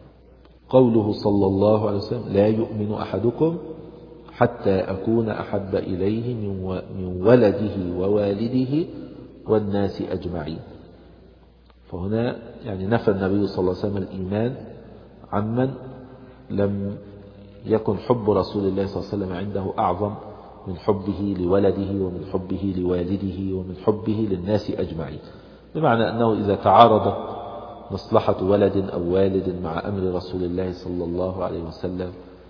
Speaker 1: قوله صلى الله عليه وسلم لا يؤمن أحدكم حتى أكون أحب إليه من ولده ووالده والناس أجمعين. فهنا يعني نفى النبي صلى الله عليه وسلم الإيمان عمن لم يكن حب رسول الله صلى الله عليه وسلم عنده أعظم من حبه لولده ومن حبه لوالده ومن حبه للناس أجمعين، بمعنى أنه إذا تعارضت مصلحة ولد أو والد مع أمر رسول الله صلى الله عليه وسلم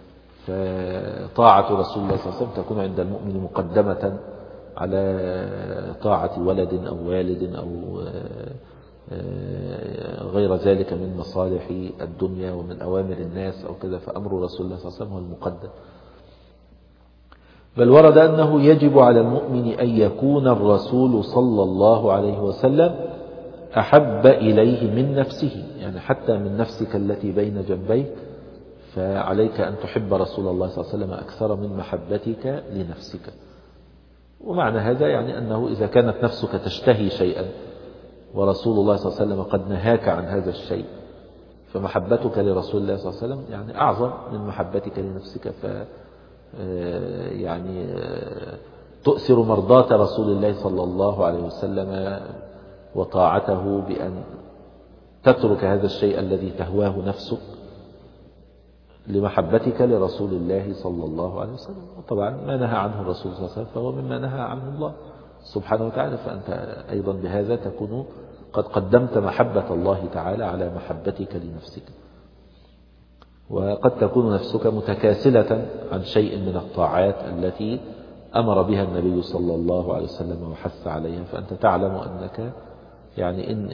Speaker 1: فطاعة رسول الله صلى الله عليه وسلم تكون عند المؤمن مقدمة على طاعة ولد أو والد أو غير ذلك من مصالح الدنيا ومن أوامر الناس أو كذا، فأمر رسول الله صلى الله عليه وسلم هو المقدم. بل ورد أنه يجب على المؤمن أن يكون الرسول صلى الله عليه وسلم أحب إليه من نفسه، يعني حتى من نفسك التي بين جنبيك فعليك أن تحب رسول الله صلى الله عليه وسلم أكثر من محبتك لنفسك. ومعنى هذا يعني أنه إذا كانت نفسك تشتهي شيئا ورسول الله صلى الله عليه وسلم قد نهاك عن هذا الشيء فمحبتك لرسول الله صلى الله عليه وسلم يعني أعظم من محبتك لنفسك، يعني تؤثر مرضاة رسول الله صلى الله عليه وسلم وطاعته بأن تترك هذا الشيء الذي تهواه نفسك لمحبتك لرسول الله صلى الله عليه وسلم. وطبعا ما نهى عنه الرسول صلى الله عليه وسلم فهو مما نهى عنه الله سبحانه وتعالى، فأنت أيضا بهذا تكون قد قدمت محبة الله تعالى على محبتك لنفسك. وقد تكون نفسك متكاسلة عن شيء من الطاعات التي أمر بها النبي صلى الله عليه وسلم وحث عليها، فأنت تعلم أنك يعني إن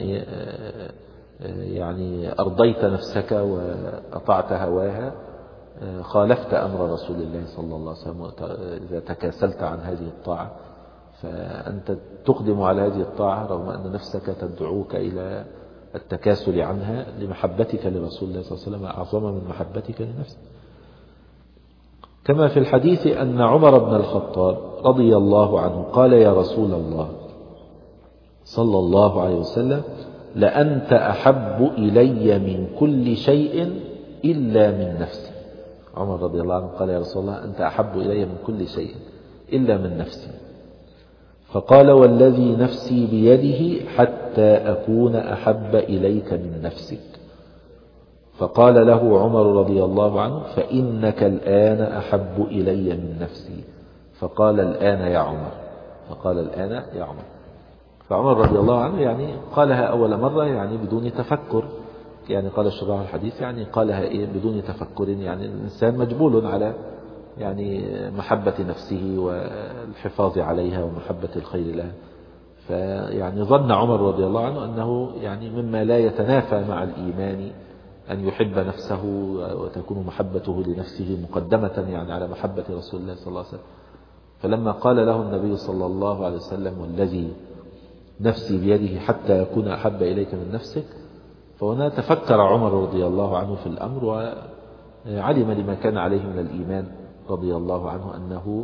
Speaker 1: يعني أرضيت نفسك وأطعت هواها خالفت أمر رسول الله صلى الله عليه وسلم. إذا تكاسلت عن هذه الطاعة فأنت تقدم على هذه الطاعة رغم أن نفسك تدعوك إلى التكاسل عنها لمحبتك لرسول الله صلى الله عليه وسلم أعظم من محبتك لنفسك. كما في الحديث أن عمر بن الخطاب رضي الله عنه قال يا رسول الله صلى الله عليه وسلم لأنت أحب إلي من كل شيء إلا من نفسي. عمر رضي الله عنه قال يا رسول الله أنت أحب إلي من كل شيء إلا من نفسي، فقال والذي نفسي بيده حتى أكون أحب إليك من نفسك. فقال له عمر رضي الله عنه فإنك الآن أحب إلي من نفسي. فقال الآن يا عمر، فقال الآن يا عمر. فعمر رضي الله عنه يعني قالها أول مرة يعني بدون تفكر، يعني قال شراح الحديث يعني قالها بدون تفكر، يعني الإنسان مجبول على يعني محبة نفسه والحفاظ عليها ومحبة الخير لها. فيعني ظن عمر رضي الله عنه أنه يعني مما لا يتنافى مع الإيمان أن يحب نفسه وتكون محبته لنفسه مقدمة يعني على محبة رسول الله صلى الله عليه وسلم. فلما قال له النبي صلى الله عليه وسلم والذي نفسي بيده حتى يكون أحب إليك من نفسك، فهنا تفكر عمر رضي الله عنه في الأمر وعلم لما كان عليه من الإيمان رضي الله عنه أنه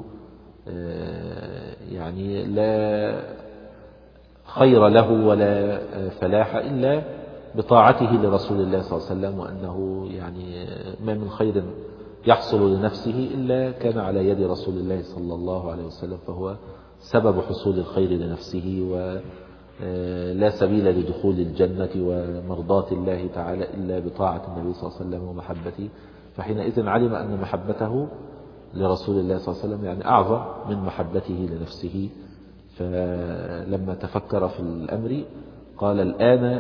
Speaker 1: يعني لا خير له ولا فلاح إلا بطاعته لرسول الله صلى الله عليه وسلم، وأنه يعني ما من خير يحصل لنفسه إلا كان على يد رسول الله صلى الله عليه وسلم، فهو سبب حصول الخير لنفسه ولا سبيل لدخول الجنة ومرضاة الله تعالى إلا بطاعة النبي صلى الله عليه وسلم ومحبته. فحينئذ علم أن محبته لرسول الله صلى الله عليه وسلم يعني أعظم من محبته لنفسه. فلما تفكر في الأمر قال الآن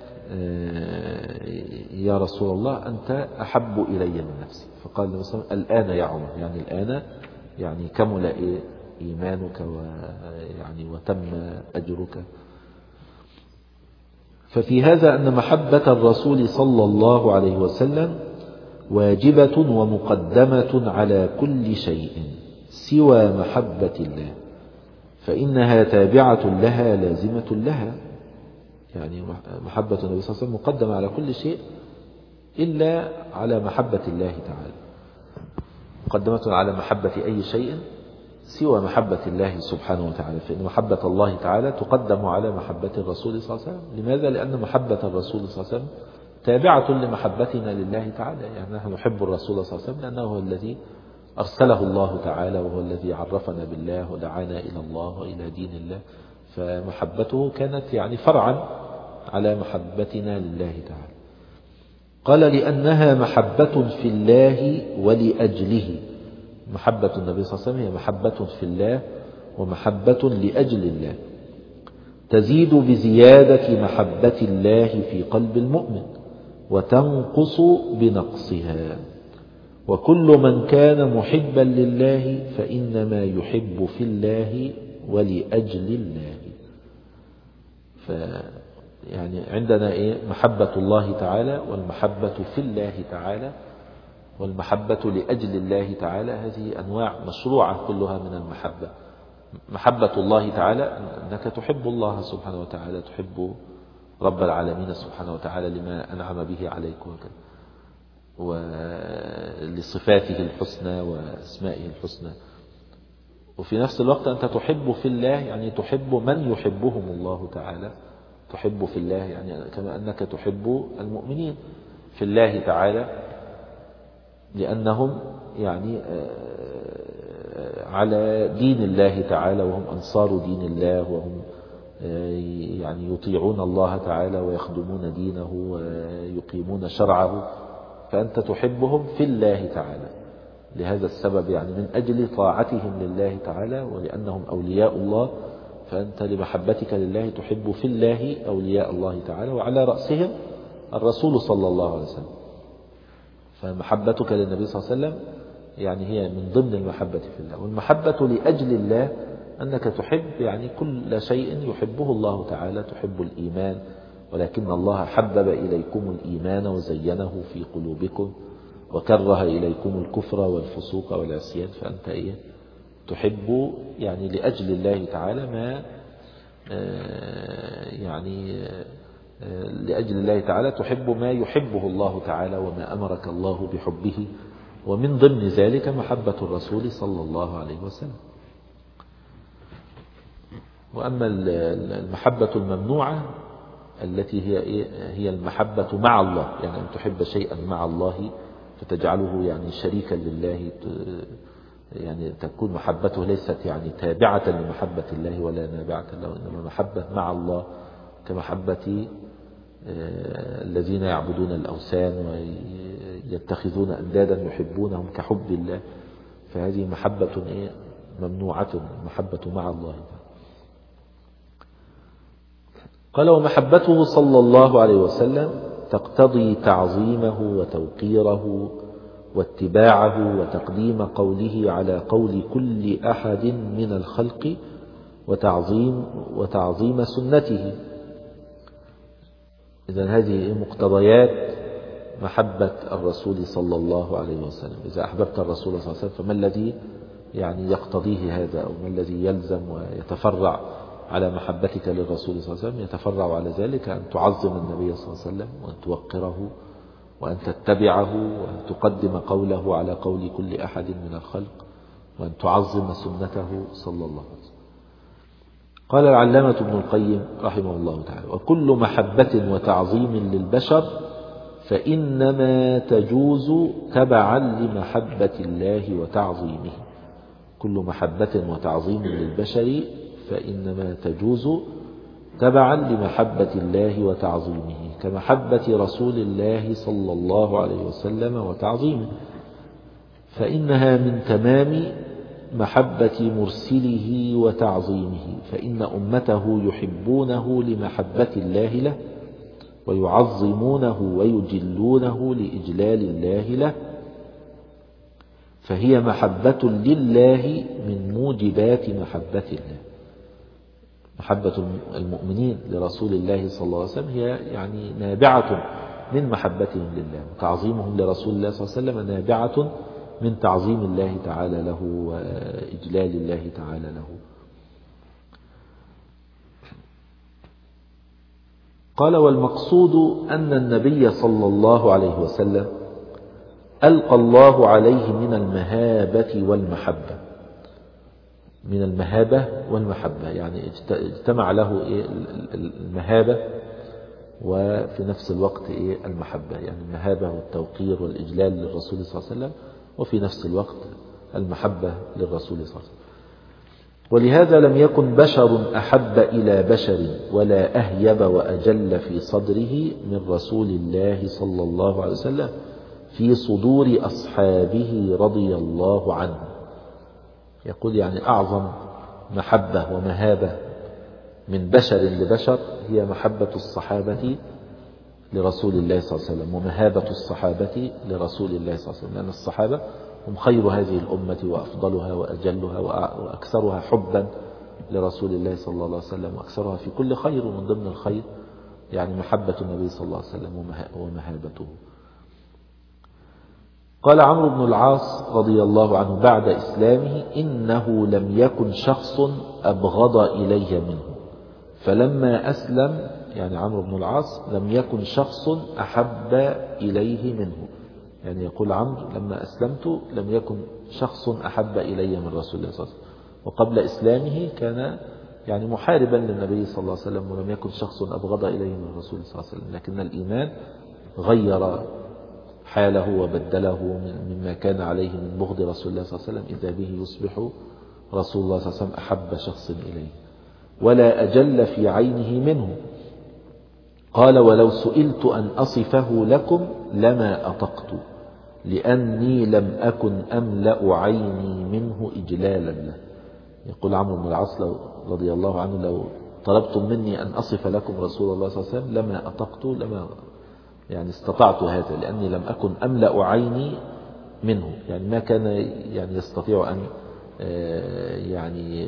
Speaker 1: يا رسول الله أنت أحب إلي من نفسي. فقال النبي صلى الله عليه وسلم الآن يا عمر، يعني الآن يعني كمل إيمانك ويعني وتم أجرك. ففي هذا أن محبة الرسول صلى الله عليه وسلم واجبة ومقدمة على كل شيء سوى محبة الله، فإنها تابعة لها لازمة لها. يعني محبة النبي صلى الله عليه وسلم مقدمة على كل شيء إلا على محبة الله تعالى، مقدمة على محبة أي شيء سوى محبة الله سبحانه وتعالى، فإن محبة الله تعالى تقدم على محبة الرسول صلى الله عليه وسلم. لماذا؟ لأن محبة الرسول صلى الله عليه وسلم تابعة لمحبتنا لله تعالى. يعني نحن نحب الرسول صلى الله عليه وسلم لأنه هو الذي أرسله الله تعالى، وهو الذي عرفنا بالله ودعانا إلى الله وإلى دين الله، فمحبته كانت يعني فرعا على محبتنا لله تعالى. قال لأنها محبة في الله ولأجله. محبة النبي صلى الله عليه وسلم هي محبة في الله ومحبة لأجل الله، تزيد بزيادة محبة الله في قلب المؤمن وتنقص بنقصها. وكل من كان محبا لله فإنما يحب في الله ولأجل الله. يعني عندنا محبة الله تعالى والمحبة في الله تعالى والمحبة لأجل الله تعالى. هذه أنواع مشروعة كلها من المحبة. محبة الله تعالى أنك تحب الله سبحانه وتعالى، تحب رب العالمين سبحانه وتعالى لما أنعم به عليك ولصفاته الحسنى وأسمائه الحسنى. وفي نفس الوقت أنت تحب في الله، يعني تحب من يحبهم الله تعالى. تحب في الله يعني كما أنك تحب المؤمنين في الله تعالى، لأنهم يعني على دين الله تعالى وهم أنصار دين الله، وهم يعني يطيعون الله تعالى ويخدمون دينه ويقيمون شرعه، فأنت تحبهم في الله تعالى لهذا السبب، يعني من أجل طاعتهم لله تعالى ولأنهم أولياء الله، فأنت لمحبتك لله تحب في الله أولياء الله تعالى، وعلى رأسهم الرسول صلى الله عليه وسلم. فمحبتك للنبي صلى الله عليه وسلم يعني هي من ضمن المحبة في الله. والمحبة لأجل الله أنك تحب يعني كل شيء يحبه الله تعالى. تحب الإيمان، ولكن الله حبب إليكم الإيمان وزينه في قلوبكم وكره إليكم الكفر والفسوق والعصيان. فأنت تحب يعني لأجل الله تعالى ما يعني لأجل الله تعالى تحب ما يحبه الله تعالى وما أمرك الله بحبه، ومن ضمن ذلك محبة الرسول صلى الله عليه وسلم. وأما المحبة الممنوعة التي هي المحبة مع الله، يعني أن تحب شيئا مع الله فتجعله يعني شريكا لله، يعني تكون محبته ليست يعني تابعة لمحبة الله ولا نابعة له، إنما محبة مع الله كمحبة الذين يعبدون الأوثان ويتخذون أندادا يحبونهم كحب الله. فهذه محبة ممنوعة، محبة مع الله. قال ومحبته صلى الله عليه وسلم تقتضي تعظيمه وتوقيره واتباعه وتقديم قوله على قول كل أحد من الخلق وتعظيم سنته. إذن هذه مقتضيات محبة الرسول صلى الله عليه وسلم. إذا أحببت الرسول صلى الله عليه وسلم فما الذي يعني يقتضيه هذا، أو ما الذي يلزم ويتفرع على محبتك للرسول صلى الله عليه وسلم؟ يتفرع على ذلك أن تعظم النبي صلى الله عليه وسلم وأن توقره وأن تتبعه وأن تقدم قوله على قول كل أحد من الخلق وأن تعظم سنته صلى الله عليه وسلم. قال العلامة ابن القيم رحمه الله تعالى وكل محبة وتعظيم للبشر فإنما تجوز تبعا لمحبة الله وتعظيمه. كل محبة وتعظيم للبشر فإنما تجوز تبعا لمحبة الله وتعظيمه كمحبة رسول الله صلى الله عليه وسلم وتعظيمه، فإنها من تمام محبة مرسله وتعظيمه، فإن أمته يحبونه لمحبة الله له ويعظمونه ويجلونه لإجلال الله له، فهي محبة لله من موجبات محبة الله. محبة المؤمنين لرسول الله صلى الله عليه وسلم هي يعني نابعة من محبتهم لله، وتعظيمهم لرسول الله صلى الله عليه وسلم نابعة من تعظيم الله تعالى له وإجلال الله تعالى له. قال والمقصود أن النبي صلى الله عليه وسلم ألقى الله عليه من المهابة والمحبة، من المهابة والمحبة يعني اجتمع له المهابة وفي نفس الوقت المحبة، يعني المهابة والتوقير والإجلال للرسول صلى الله عليه وسلم، وفي نفس الوقت المحبة للرسول صلى الله عليه وسلم. ولهذا لم يكن بشر أحب إلى بشر ولا أهيب وأجل في صدره من رسول الله صلى الله عليه وسلم في صدور أصحابه رضي الله عنه. يقول يعني أعظم محبة ومهابة من بشر لبشر هي محبة الصحابة لرسول الله صلى الله عليه وسلم، ومهابة الصحابة لرسول الله صلى الله عليه وسلم، لأن الصحابة هم خير هذه الأمة وأفضلها وأجلها وأكثرها حبا لرسول الله صلى الله عليه وسلم، وأكثرها في كل خير، ومن ضمن الخير يعني محبة النبي صلى الله عليه وسلم ومهابته. قال عمرو بن العاص رضي الله عنه بعد إسلامه: إنه لم يكن شخص أبغض إلي منه، فلما أسلم يعني عمرو بن العاص لم يكن شخص أحب إليه منه. يعني يقول عمرو: لما أسلمت لم يكن شخص أحب إلي من رسول الله صلى الله عليه وسلم، وقبل إسلامه كان يعني محاربا للنبي صلى الله عليه وسلم، ولم يكن شخص أبغض إليه من الرسول صلى الله عليه وسلم، لكن الإيمان غير حاله وبدله مما كان عليه من بغض رسول الله صلى الله عليه وسلم، إذا به يصبح رسول الله صلى الله عليه وسلم أحب شخص إليه ولا أجل في عينه منه. قال: ولو سئلت أن أصفه لكم لما أطقت، لأني لم أكن أملأ عيني منه إجلالا له. يقول عمرو بن العاص رضي الله عنه: لو طلبتم مني أن أصف لكم رسول الله صلى الله عليه وسلم لما أطقت، لما يعني استطعت هذا، لأني لم أكن أملأ عيني منه، يعني ما كان يعني يستطيع أن يعني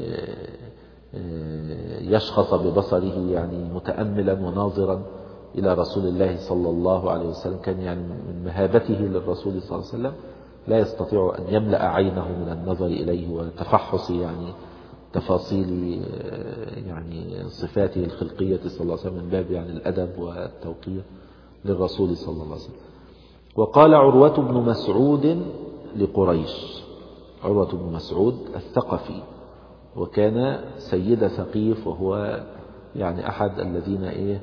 Speaker 1: يشخص ببصره يعني متأملا وناظرا إلى رسول الله صلى الله عليه وسلم. كان يعني من مهابته للرسول صلى الله عليه وسلم لا يستطيع أن يملأ عينه من النظر إليه وتفحص يعني تفاصيل يعني صفاته الخلقية صلى الله عليه وسلم، من باب يعني الأدب والتوقير للرسول صلى الله عليه وسلم. وقال عروة بن مسعود لقريش، عروة بن مسعود الثقفي، وكان سيد ثقيف، وهو يعني أحد الذين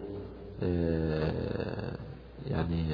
Speaker 1: يعني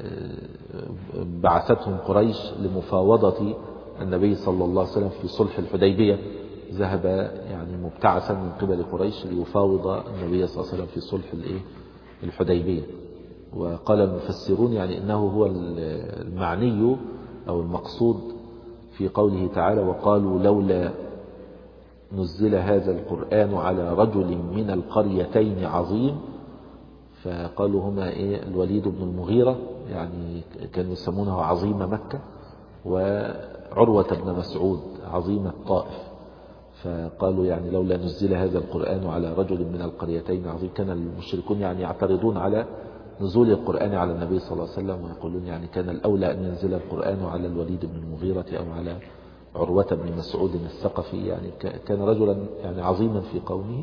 Speaker 1: بعثتهم قريش لمفاوضة النبي صلى الله عليه وسلم في صلح الحديبية. ذهب يعني مبتعثا من قبل قريش ليفاوض النبي صلى الله عليه وسلم في صلح الحديبية. وقال المفسرون يعني إنه هو المعني أو المقصود في قوله تعالى: وقالوا لولا نزل هذا القرآن على رجل من القريتين عظيم. فقالوا هما الوليد بن المغيرة، يعني كانوا يسمونه عظيم مكة، وعروة بن مسعود عظيم الطائف. فقالوا يعني لولا نزل هذا القرآن على رجل من القريتين عظيم. كان المشركون يعني يعترضون على نزول القرآن على النبي صلى الله عليه وسلم، ويقولون يعني كان الأولى أن ينزل القرآن على الوليد بن المغيرة أو على عروة بن مسعود الثقفي، يعني كان رجلا يعني عظيما في قومه.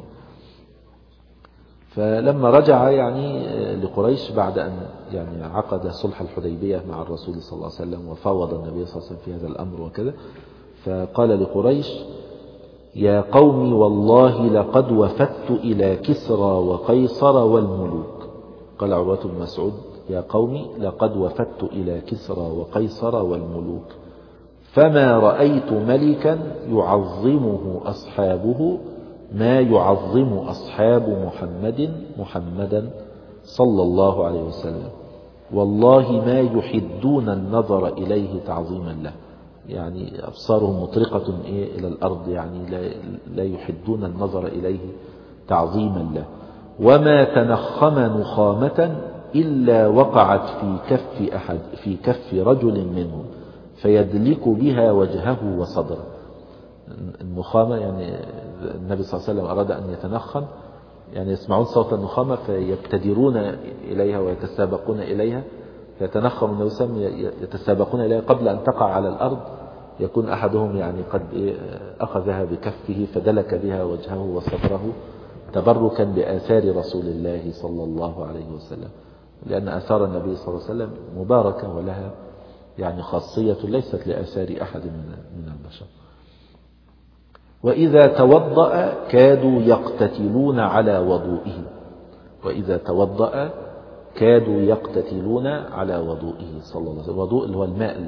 Speaker 1: فلما رجع يعني لقريش بعد أن يعني عقد صلح الحديبية مع الرسول صلى الله عليه وسلم وفاوض النبي صلى الله عليه وسلم في هذا الأمر وكذا، فقال لقريش: يا قوم والله لقد وفدت إلى كسرى وقيصر والملوك. قال عروة بن مسعود: يا قوم لقد وفدت إلى كسرى وقيصر والملوك، فما رأيت ملكا يعظمه أصحابه ما يعظم أصحاب محمدا صلى الله عليه وسلم، والله ما يحدون النظر إليه تعظيما له. يعني أبصارهم مطرقة إلى الأرض، يعني لا يحدون النظر إليه تعظيما له. وما تنخم نخامة إلا وقعت في كف رجل منهم فيدلك بها وجهه وصدره. النخامة يعني النبي صلى الله عليه وسلم أراد أن يتنخم، يعني يسمعون صوت النخامة فيبتدرون إليها ويتسابقون إليها، فيتنخم النبي صلى الله عليه وسلم يتسابقون إليها قبل أن تقع على الأرض، يكون أحدهم يعني قد أخذها بكفه فدلك بها وجهه وصدره تبركا بآثار رسول الله صلى الله عليه وسلم، لأن آثار النبي صلى الله عليه وسلم مباركة ولها يعني خاصية ليست لآثار أحد من البشر. وإذا توضأ كادوا يقتتلون على وضوئه، وإذا توضأ كادوا يقتتلون على وضوئه صلى الله عليه وسلم. الوضوء اللي هو الماء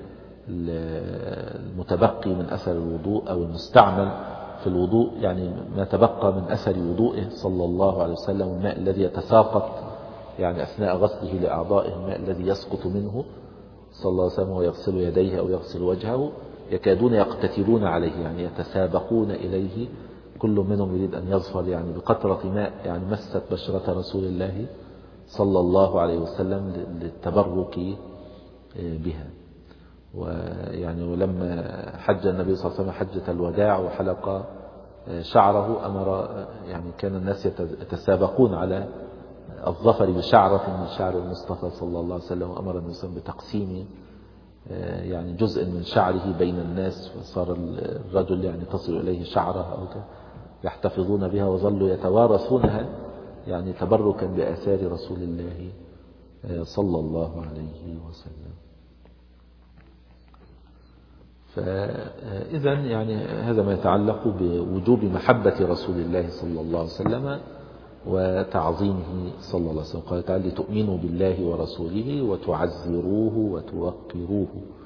Speaker 1: المتبقي من أثر الوضوء أو المستعمل في الوضوء، يعني ما تبقى من أثر وضوئه صلى الله عليه وسلم، الماء الذي يتساقط يعني أثناء غسله لأعضائه، الماء الذي يسقط منه صلى الله عليه وسلم ويغسل يديه أو يغسل وجهه، يكادون يقتتلون عليه يعني يتسابقون إليه، كل منهم يريد أن يظفر يعني بقطرة ماء يعني مست بشرة رسول الله صلى الله عليه وسلم للتبرك بها. ويعني ولما حج النبي صلى الله عليه وسلم حجة الوداع وحلق شعره أمر يعني كان الناس يتسابقون على الظفر بشعرة من شعر المصطفى صلى الله عليه وسلم، وأمر النبي صلى الله عليه وسلم بتقسيم يعني جزء من شعره بين الناس، وصار الرجل يعني تصل إليه شعره أو يحتفظون بها وظلوا يتوارثونها يعني تبركا بآثار رسول الله صلى الله عليه وسلم. فإذا يعني هذا ما يتعلق بوجوب محبة رسول الله صلى الله عليه وسلم وتعظيمه صلى الله عليه وسلم. قال تعالى لتؤمنوا بالله ورسوله وتعزروه وتوقروه.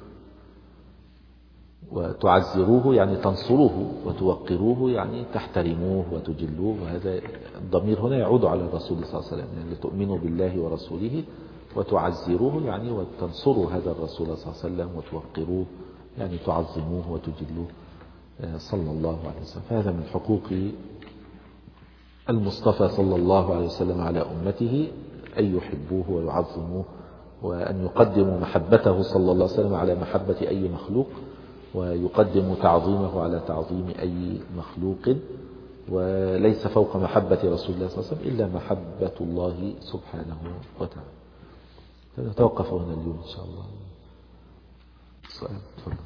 Speaker 1: وتعزروه يعني تنصروه، وتوقروه يعني تحترموه وتجلوه، وهذا الضمير هنا يعود على الرسول صلى الله عليه وسلم، يعني لتؤمنوا بالله ورسوله وتعزروه يعني وتنصروا هذا الرسول صلى الله عليه وسلم، وتوقروه يعني تعظموه وتجلوه صلى الله عليه وسلم. فهذا من حقوق المصطفى صلى الله عليه وسلم على أمته أن يحبوه ويعظموه، وأن يقدموا محبته صلى الله عليه وسلم على محبة أي مخلوق، ويقدم تعظيمه على تعظيم أي مخلوق، وليس فوق محبة رسول الله صلى الله عليه وسلم إلا محبة الله سبحانه وتعالى. فنتوقف هنا اليوم إن شاء الله. السؤال تفضل.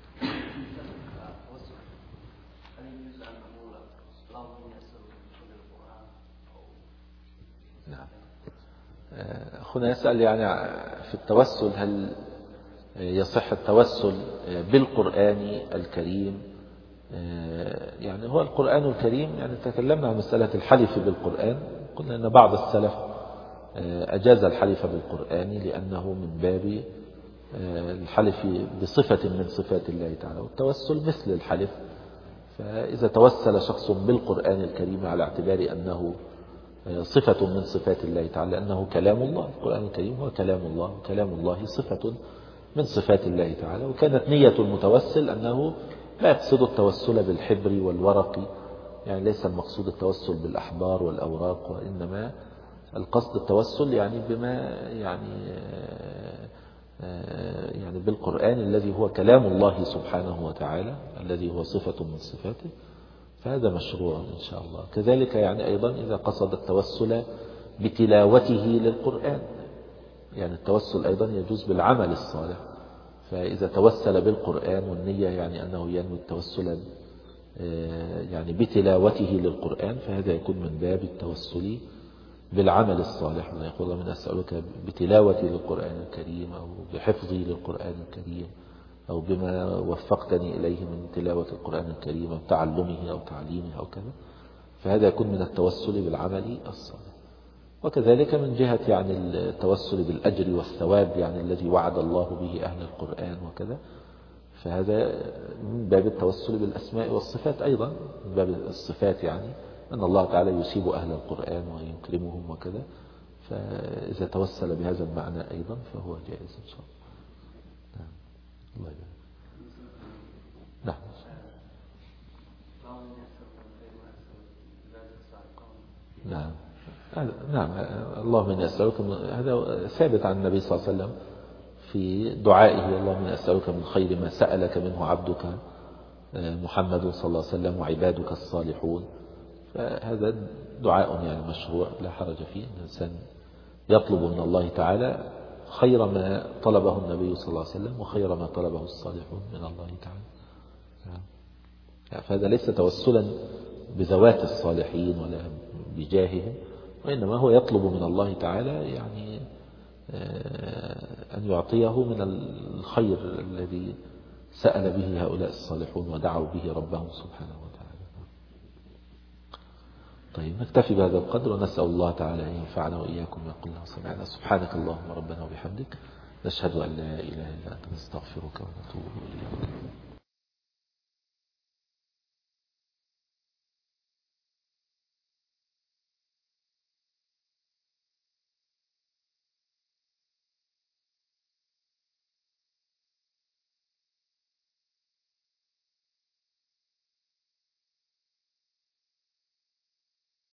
Speaker 1: نعم. أخونا يسأل يعني في التوسل هل يصح التوسل بالقرآن الكريم؟ يعني هو القرآن الكريم يعني تكلمنا عن مسألة الحلف بالقرآن، قلنا أن بعض السلف أجاز الحلف بالقرآن لأنه من باب الحلف بصفة من صفات الله تعالى، والتوسل مثل الحلف. فإذا توسل شخص بالقرآن الكريم على اعتبار أنه صفة من صفات الله تعالى، لأنه كلام الله، القرآن الكريم هو كلام الله، وكلام الله صفة من صفات الله تعالى، وكانت نية المتوسل أنه لا يقصد التوسل بالحبر والورق، يعني ليس المقصود التوسل بالأحبار والأوراق، وإنما القصد التوسل يعني بما يعني بالقرآن الذي هو كلام الله سبحانه وتعالى الذي هو صفة من صفاته، فهذا مشروع إن شاء الله. كذلك يعني أيضا إذا قصد التوسل بتلاوته للقرآن، يعني التوسل أيضا يجوز بالعمل الصالح، فإذا توسل بالقرآن والنية يعني أنه ينوي التوسل يعني بتلاوته للقرآن، فهذا يكون من باب التوسل بالعمل الصالح. يقول من أسألك بتلاوتي للقرآن الكريم، أو بحفظي للقرآن الكريم، أو بما وفقتني إليه من تلاوة القرآن الكريم أو تعلمه أو تعليمه أو كذا، فهذا يكون من التوسل بالعمل الصالح. وكذلك من جهة يعني التوسل بالأجر والثواب يعني الذي وعد الله به أهل القرآن وكذا، فهذا من باب التوسل بالأسماء والصفات أيضا، من باب الصفات يعني أن الله تعالى يسيب أهل القرآن ويكرمهم وكذا، فإذا توسل بهذا المعنى أيضا فهو جائز إن شاء الله. نعم. الله يبارك. نعم. نعم. نعم. اللهم إني أسألك، هذا ثابت عن النبي صلى الله عليه وسلم في دعائه، اللهم إني أسألك من خير ما سألك منه عبدك محمد صلى الله عليه وسلم وعبادك الصالحون. فهذا دعاء يعني مشروع لا حرج فيه، الإنسان يطلب من الله تعالى خير ما طلبه النبي صلى الله عليه وسلم وخير ما طلبه الصالحون من الله تعالى. فهذا ليس توسلا بذوات الصالحين ولا بجاههم، وإنما هو يطلب من الله تعالى يعني أن يعطيه من الخير الذي سأل به هؤلاء الصالحون ودعوا به ربهم سبحانه وتعالى. طيب نكتفي بهذا القدر، ونسأل الله تعالى أن ينفعنا وإياكم ويقول له سمعنا. سبحانك اللهم ربنا وبحمدك، نشهد أن لا إله إلا أنت، نستغفرك ونتوب إليك.